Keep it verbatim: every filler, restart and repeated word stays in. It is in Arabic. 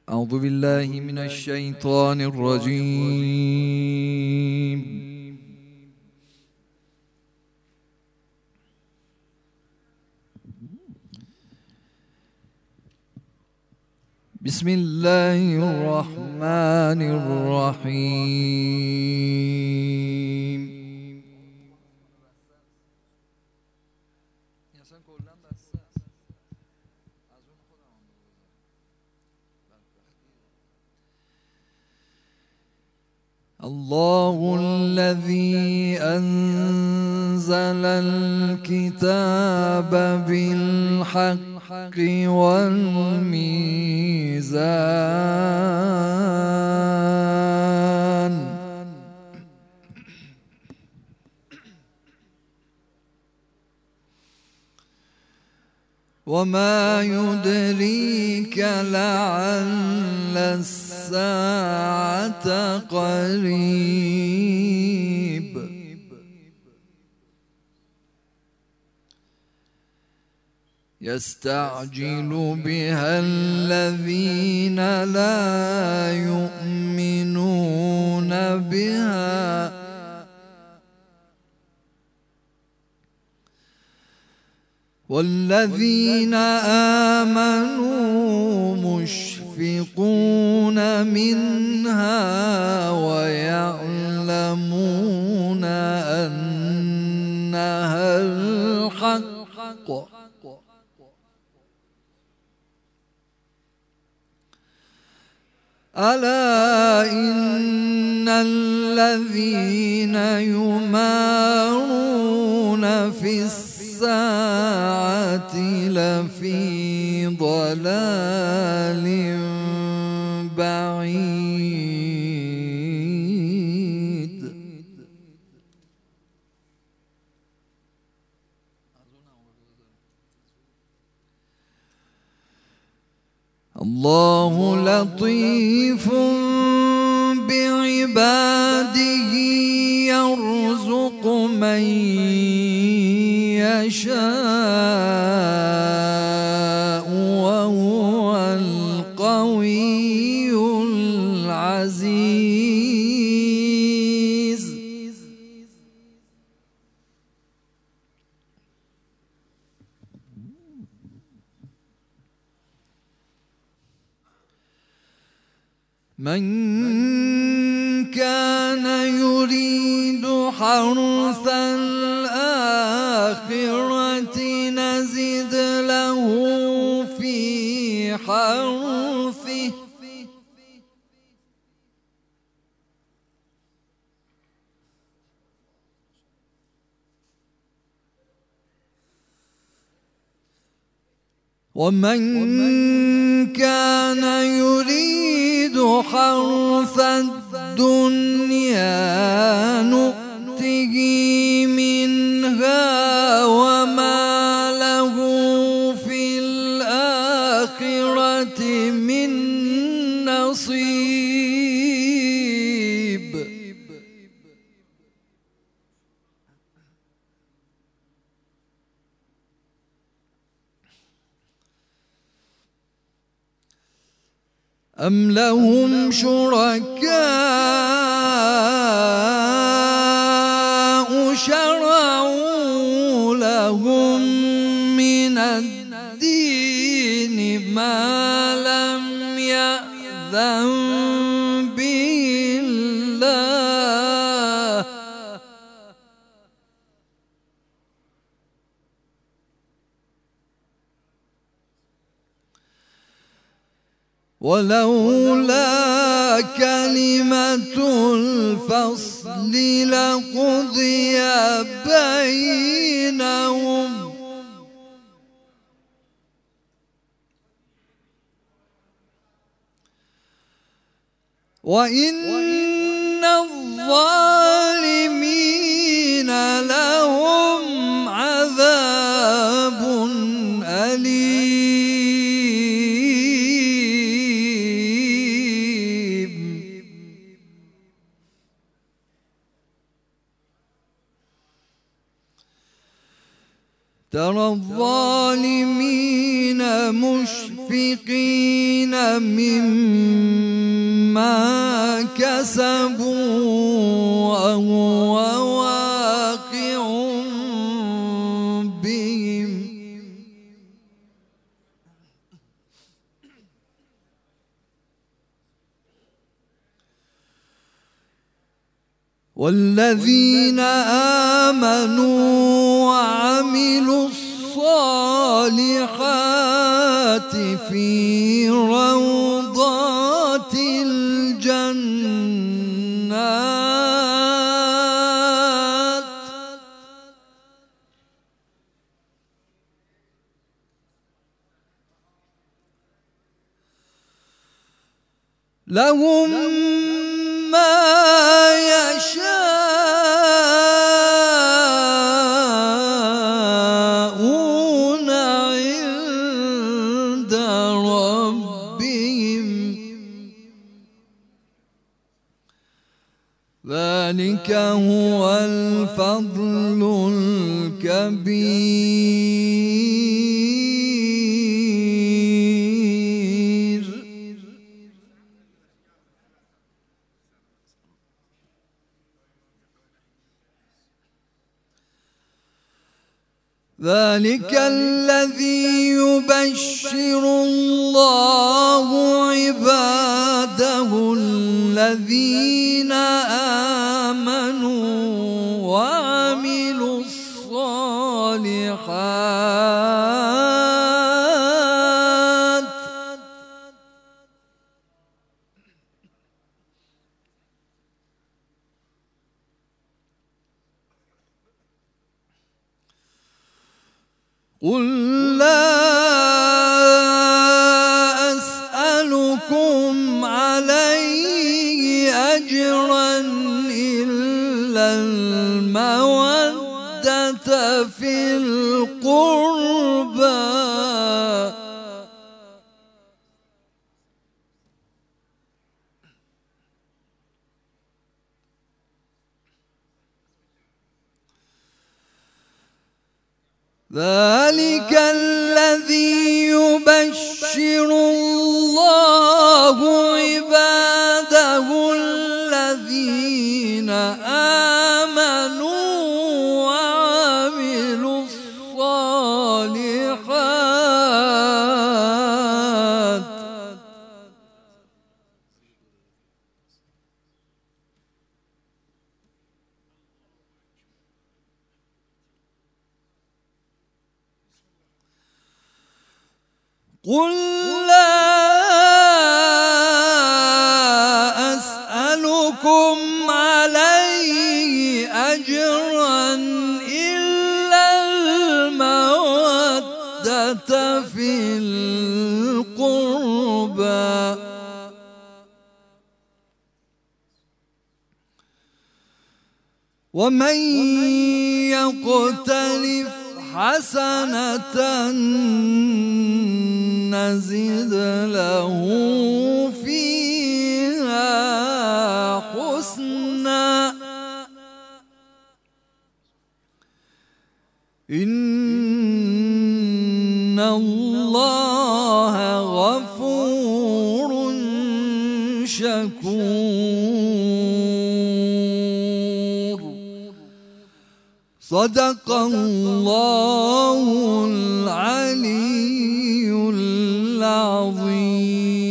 أعوذ بالله من الشيطان الرجيم. بسم الله الرحمن الرحيم. الله الذي أنزل الكتاب بالحق والميزان وما يدريك لعل الساعة قريب. يستعجل بها الذين لا يؤمنون بها والذين آمنوا مشفقون منها ويعلمون أنها الحق. ألا إن الذين يمارون في الساعة لفي ضلال بعيد. الله لطيف بعباده يرزق من يشاء وهو القوي العزيز. من كان يريد حرث الآخرة نزد له في حرثه ومن كان يريد حرث الدنيا نؤته منها وما له في الآخرة من نصيب. أم لهم شركاء شرعوا لهم من الدين ما لم يأذن به الله ولولا كلمة الفصل لقضي بينهم وإن الظالمين لهم عذاب أليم. ترى الظالمين مشفقين مشفقين مما كسبوا وهو واقع بهم والذين آمنوا وعملوا الصالحات في روضات الجنات لهم ما يشاءون عند ربهم ذلك هو الفضل الكبير ذلك الذي يبشر الله عباده الذين آمنوا وعملوا الصالحات قل لا أسألكم عليه أجرا إلا المودة في القربى ذلك الذي يبشر الله عباده الذين آمنوا وعملوا الصالحات قل لا أسألكم عليه أجرا إلا المودة في القربى ومن يقترف حسنة نزد له فيها حسنا إن الله غفور شكور صدق الله العلي العظيم.